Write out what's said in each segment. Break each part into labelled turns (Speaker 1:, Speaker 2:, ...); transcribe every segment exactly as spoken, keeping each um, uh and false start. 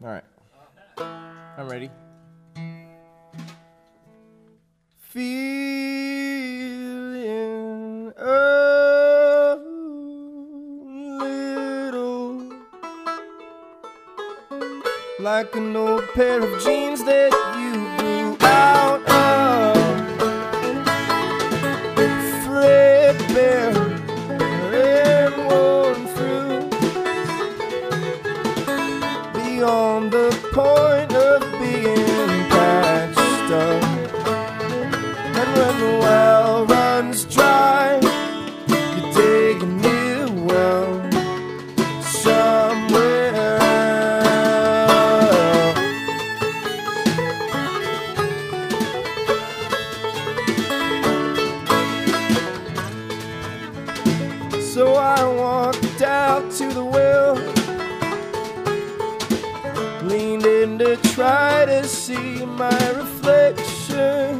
Speaker 1: All right. I'm ready. Feeling a little like an old pair of jeans that you grew out of, threadbare and worn through, beyond the point of being patched up. And when the well runs dry, you dig a new well somewhere else. So I walked out to the well, leaned in to try to see my reflection.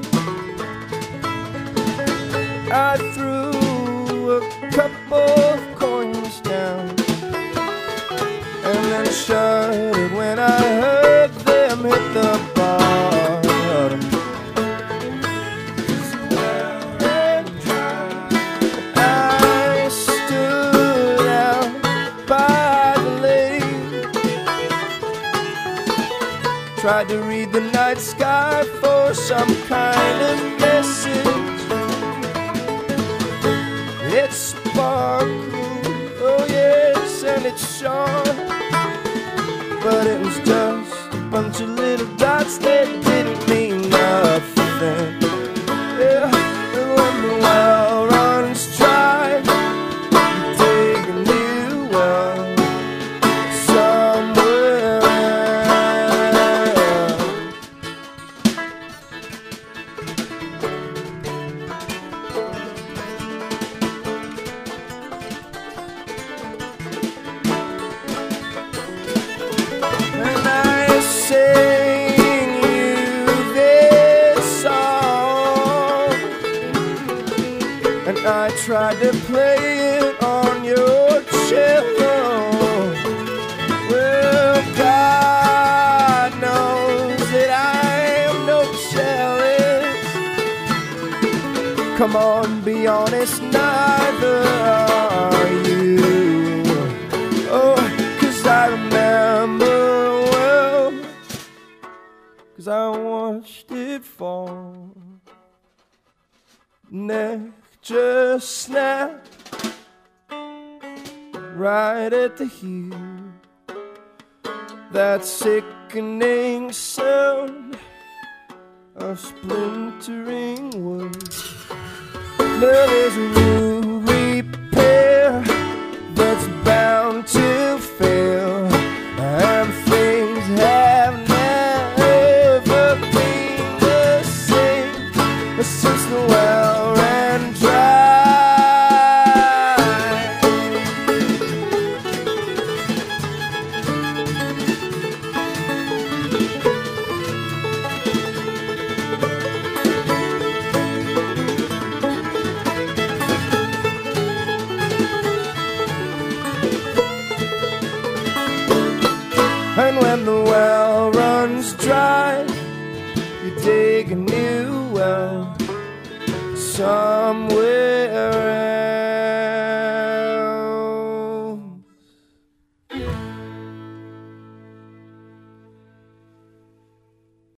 Speaker 1: I threw a couple of coins down and then shuddered when I heard them hit the bottom. I stood out by the lake, tried to read the night sky for some kind of message. It sparkled, oh yes, and it shone, but it was just a bunch of little dots that didn't mean nothing. Yeah, and when the well runs dry, you dig a new well somewhere I tried to play it on your cello. Well, God knows that I am no cellist. Come on, be honest, neither are you. Oh, 'cause I remember well, 'cause I watched it fall. Neck just snap right at the heel. That sickening sound of splintering wood. Now there's a new repair that's bound to fail, and things have never been the same since the well ran dry. And when the well runs dry, you dig a new well somewhere